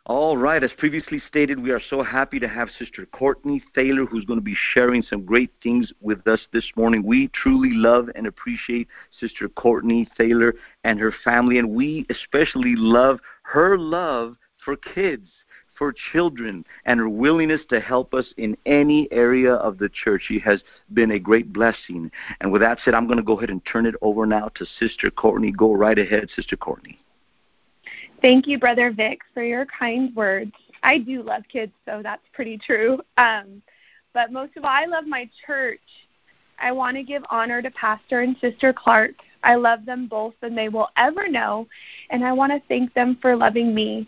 All right, as previously stated, we are so happy to have Sister Courtney Thaler, who's going to be sharing some great things with us this morning. We truly love and appreciate Sister Courtney Thaler and her family, and we especially love her love for kids, for children, and her willingness to help us in any area of the church. She has been a great blessing. And with that said, I'm going to go ahead and turn it over now to Sister Courtney. Go right ahead, Sister Courtney. Thank you, Brother Vic, for your kind words. I do love kids, so that's pretty true. But most of all, I love my church. I want to give honor to Pastor and Sister Clark. I love them both, and they will ever know, and I want to thank them for loving me.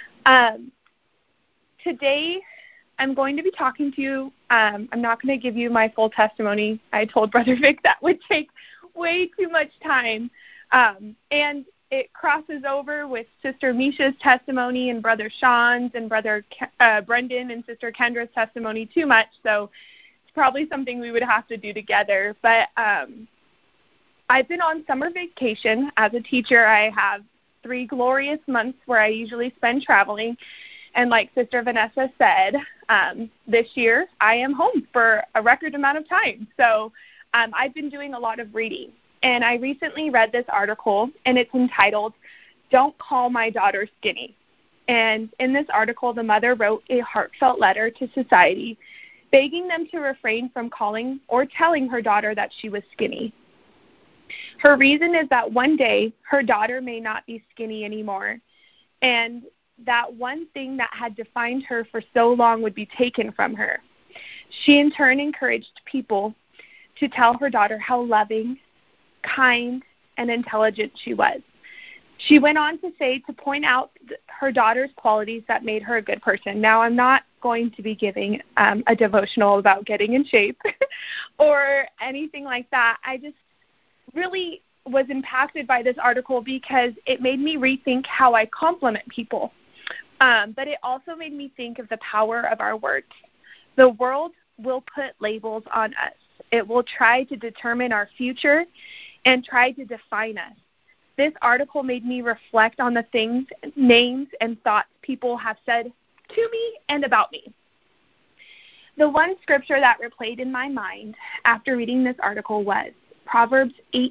Today, I'm going to be talking to you. I'm not going to give you my full testimony. I told Brother Vic that would take way too much time. And it crosses over with Sister Misha's testimony and Brother Sean's and Brother Brendan and Sister Kendra's testimony too much, so it's probably something we would have to do together. But I've been on summer vacation. As a teacher, I have 3 glorious months where I usually spend traveling, and like Sister Vanessa said, this year I am home for a record amount of time, so I've been doing a lot of reading. And I recently read this article, and it's entitled, "Don't Call My Daughter Skinny." And in this article, the mother wrote a heartfelt letter to society, begging them to refrain from calling or telling her daughter that she was skinny. Her reason is that one day her daughter may not be skinny anymore, and that one thing that had defined her for so long would be taken from her. She in turn encouraged people to tell her daughter how loving, kind, and intelligent she was. She went on to say to point out her daughter's qualities that made her a good person. Now, I'm not going to be giving a devotional about getting in shape or anything like that. I just really was impacted by this article because it made me rethink how I compliment people. But it also made me think of the power of our words. The world will put labels on us. It will try to determine our future and try to define us. This article made me reflect on the things, names, and thoughts people have said to me and about me. The one scripture that replayed in my mind after reading this article was Proverbs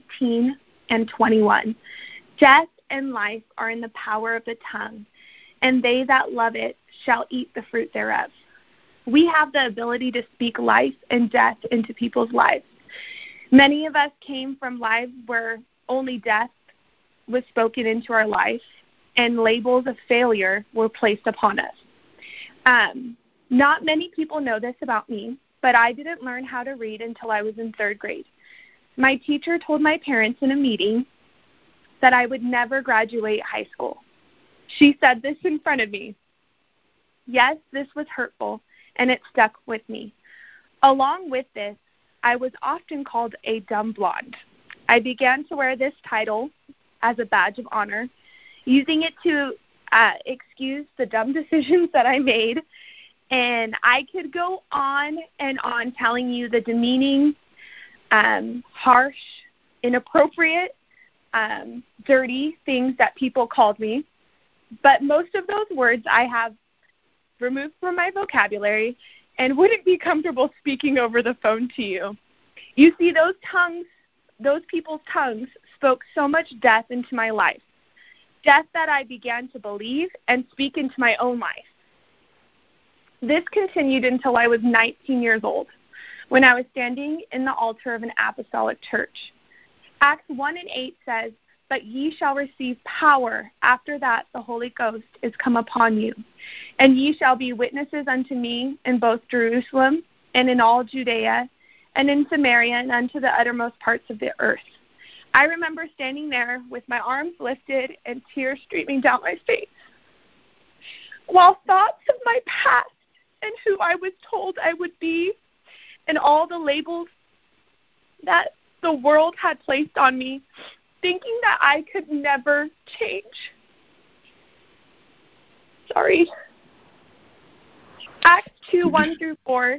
18:21. Death and life are in the power of the tongue, and they that love it shall eat the fruit thereof. We have the ability to speak life and death into people's lives. Many of us came from lives where only death was spoken into our life and labels of failure were placed upon us. Not many people know this about me, but I didn't learn how to read until I was in 3rd grade. My teacher told my parents in a meeting that I would never graduate high school. She said this in front of me. Yes, this was hurtful, and it stuck with me. Along with this, I was often called a dumb blonde. I began to wear this title as a badge of honor, using it to excuse the dumb decisions that I made. And I could go on and on telling you the demeaning, harsh, inappropriate, dirty things that people called me. But most of those words I have removed from my vocabulary and wouldn't be comfortable speaking over the phone to you. You see, those people's tongues spoke so much death into my life, death that I began to believe and speak into my own life. This continued until I was 19 years old, when I was standing in the altar of an apostolic church. Acts 1:8 says, "But ye shall receive power. After that the Holy Ghost is come upon you. And ye shall be witnesses unto me in both Jerusalem and in all Judea and in Samaria and unto the uttermost parts of the earth." I remember standing there with my arms lifted and tears streaming down my face, while thoughts of my past and who I was told I would be and all the labels that the world had placed on me, thinking that I could never change. Sorry. Acts 2:1-4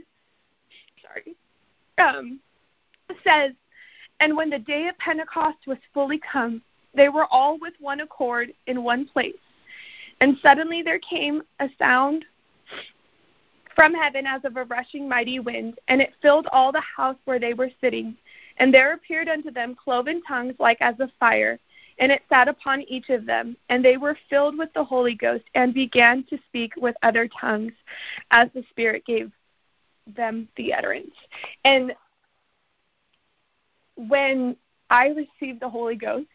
says, "And when the day of Pentecost was fully come, they were all with one accord in one place. And suddenly there came a sound from heaven as of a rushing mighty wind, and it filled all the house where they were sitting. And there appeared unto them cloven tongues like as of fire, and it sat upon each of them. And they were filled with the Holy Ghost, and began to speak with other tongues, as the Spirit gave them the utterance. And when I received the Holy Ghost,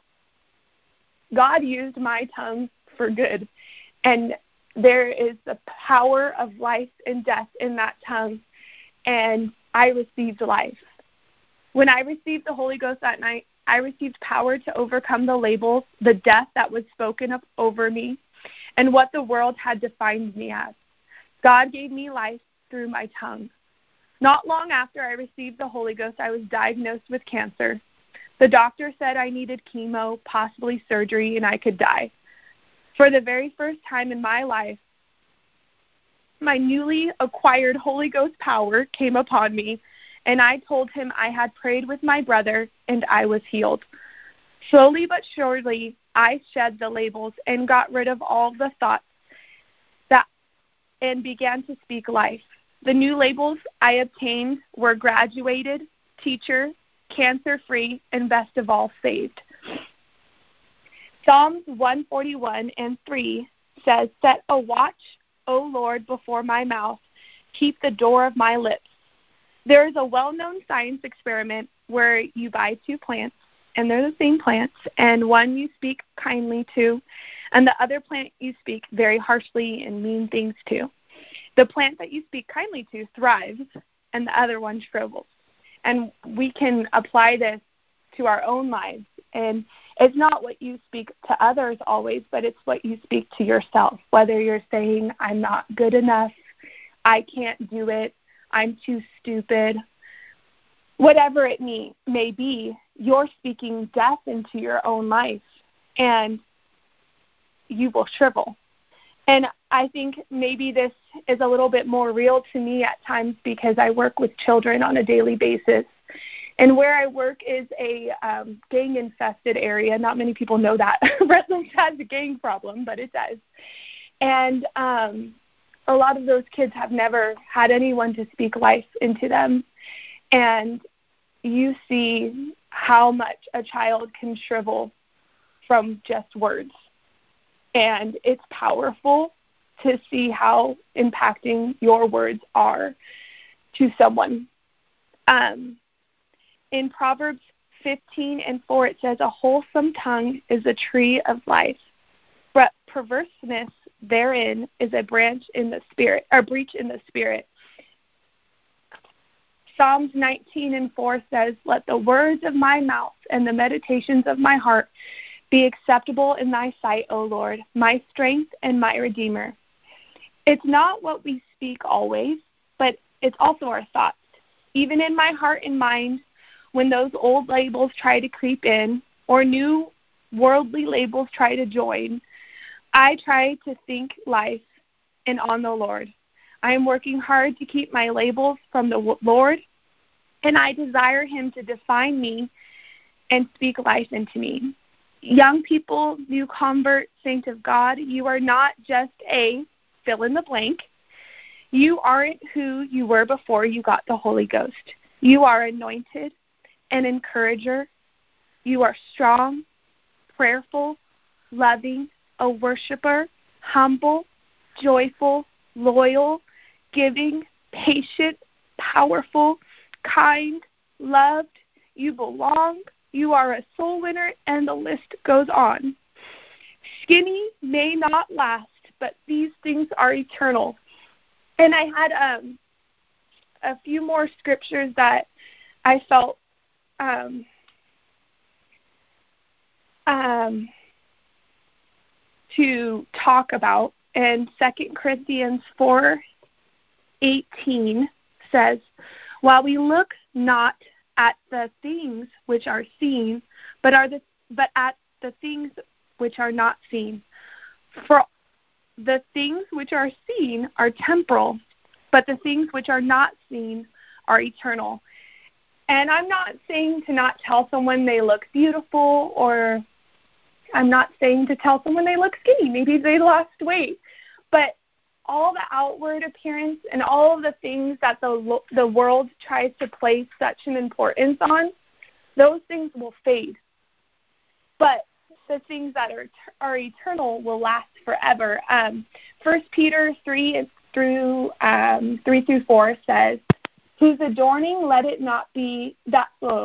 God used my tongue for good. And there is the power of life and death in that tongue, and I received life. When I received the Holy Ghost that night, I received power to overcome the labels, the death that was spoken of over me, and what the world had defined me as. God gave me life through my tongue. Not long after I received the Holy Ghost, I was diagnosed with cancer. The doctor said I needed chemo, possibly surgery, and I could die. For the very first time in my life, my newly acquired Holy Ghost power came upon me, and I told him I had prayed with my brother, and I was healed. Slowly but surely, I shed the labels and got rid of all the thoughts and began to speak life. The new labels I obtained were graduated, teacher, cancer-free, and best of all, saved. Psalms 141:3 says, "Set a watch, O Lord, before my mouth. Keep the door of my lips." There is a well-known science experiment where you buy two plants, and they're the same plants, and one you speak kindly to, and the other plant you speak very harshly and mean things to. The plant that you speak kindly to thrives, and the other one shrivels. And we can apply this to our own lives. And it's not what you speak to others always, but it's what you speak to yourself. Whether you're saying, I'm not good enough, I can't do it, I'm too stupid, whatever it may be, you're speaking death into your own life, and you will shrivel. And I think maybe this is a little bit more real to me at times because I work with children on a daily basis. And where I work is a gang-infested area. Not many people know that. Redlands has a gang problem, but it does. And a lot of those kids have never had anyone to speak life into them. And you see how much a child can shrivel from just words. And it's powerful to see how impacting your words are to someone. In Proverbs 15:4, it says, "A wholesome tongue is a tree of life, but perverseness therein is a branch in the spirit, or breach in the spirit." Psalms 19:4 says, "Let the words of my mouth and the meditations of my heart be acceptable in thy sight, O Lord, my strength and my redeemer." It's not what we speak always, but it's also our thoughts. Even in my heart and mind, when those old labels try to creep in or new worldly labels try to join, I try to think life and on the Lord. I am working hard to keep my labels from the Lord, and I desire him to define me and speak life into me. Young people, new convert, saint of God, you are not just a fill in the blank. You aren't who you were before you got the Holy Ghost. You are anointed, an encourager. You are strong, prayerful, loving, a worshiper, humble, joyful, loyal, giving, patient, powerful, kind, loved. You belong. You are a soul winner, and the list goes on. Skinny may not last, but these things are eternal. And I had a few more scriptures that I felt to talk about. And 2 Corinthians 4:18 says, "While we look not at the things which are seen, but at the things which are not seen. For the things which are seen are temporal, but the things which are not seen are eternal." And I'm not saying to not tell someone they look beautiful or I'm not saying to tell someone they look skinny. Maybe they lost weight. But all the outward appearance and all of the things that the world tries to place such an importance on, those things will fade. But the things that are eternal will last forever. 1 Peter 3:3-4 says, "Whose adorning let it not be that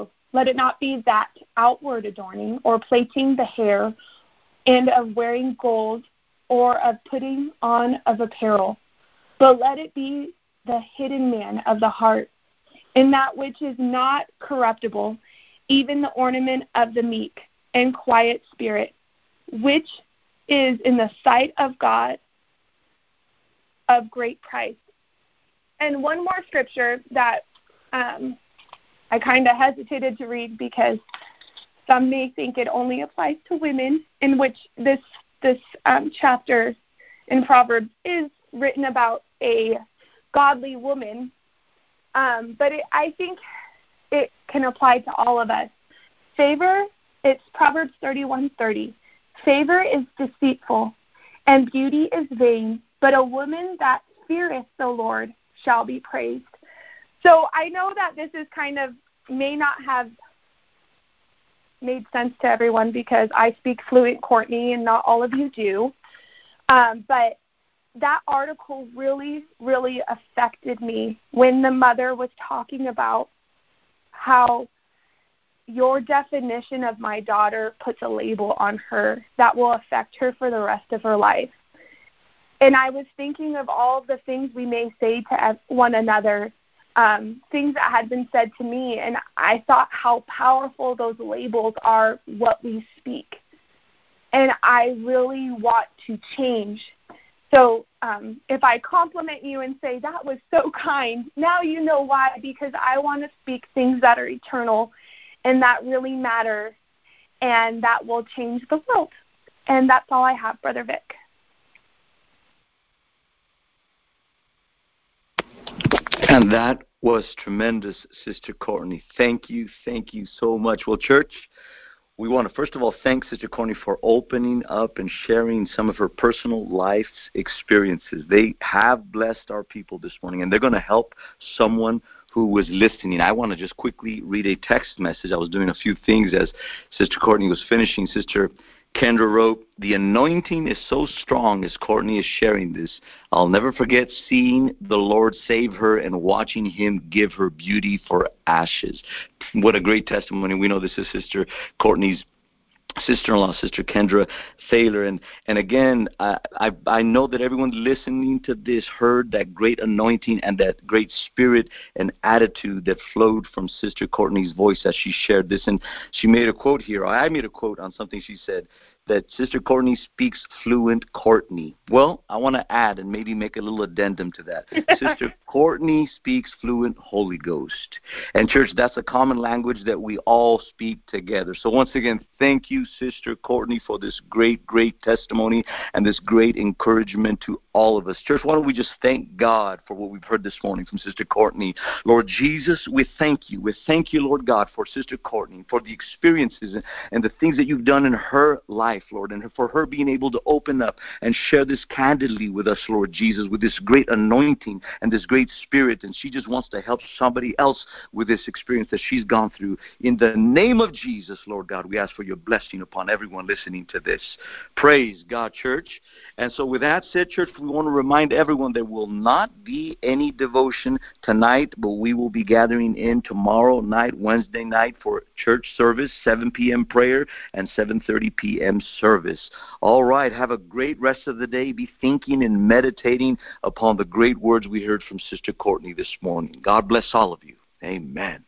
outward adorning, or plaiting the hair, and of wearing gold, or of putting on of apparel, but let it be the hidden man of the heart, in that which is not corruptible, even the ornament of the meek and quiet spirit, which is in the sight of God of great price." And one more scripture that I kind of hesitated to read because some may think it only applies to women, in which this chapter in Proverbs is written about a godly woman, but I think it can apply to all of us. Favor, it's Proverbs 31:30. "Favor is deceitful, and beauty is vain, but a woman that feareth the Lord shall be praised." So I know that this is kind of may not have made sense to everyone because I speak fluent Courtney and not all of you do. But that article really, really affected me when the mother was talking about how your definition of my daughter puts a label on her that will affect her for the rest of her life. And I was thinking of all the things we may say to one another, things that had been said to me, and I thought how powerful those labels are, what we speak. And I really want to change. So if I compliment you and say, "That was so kind," now you know why, because I want to speak things that are eternal and that really matter and that will change the world. And that's all I have, Brother Vic. And that was tremendous, Sister Courtney. Thank you so much. Well, church, we want to first of all thank Sister Courtney for opening up and sharing some of her personal life's experiences. They have blessed our people this morning, and they're going to help someone who was listening. I want to just quickly read a text message. I was doing a few things as Sister Courtney was finishing. Sister Kendra wrote, "The anointing is so strong as Courtney is sharing this. I'll never forget seeing the Lord save her and watching him give her beauty for ashes." What a great testimony. We know this is Sister Courtney's sister-in-law, Sister Kendra Thaler. And again, I know that everyone listening to this heard that great anointing and that great spirit and attitude that flowed from Sister Courtney's voice as she shared this. And she made a quote here, or I made a quote on something she said, that Sister Courtney speaks fluent Courtney. Well, I want to add and maybe make a little addendum to that. Sister Courtney speaks fluent Holy Ghost. And church, that's a common language that we all speak together. So once again, thank you, Sister Courtney, for this great, great testimony and this great encouragement to all of us. Church, why don't we just thank God for what we've heard this morning from Sister Courtney. Lord Jesus, we thank you. We thank you, Lord God, for Sister Courtney, for the experiences and the things that you've done in her life, Lord, and for her being able to open up and share this candidly with us, Lord Jesus, with this great anointing and this great spirit, and she just wants to help somebody else with this experience that she's gone through. In the name of Jesus, Lord God, we ask for your blessing upon everyone listening to this. Praise God, church. And so with that said, church, we want to remind everyone there will not be any devotion tonight, but we will be gathering in tomorrow night, Wednesday night, for church service, 7 p.m. prayer and 7:30 p.m. service. All right, have a great rest of the day. Be thinking and meditating upon the great words we heard from Sister Courtney this morning. God bless all of you. Amen.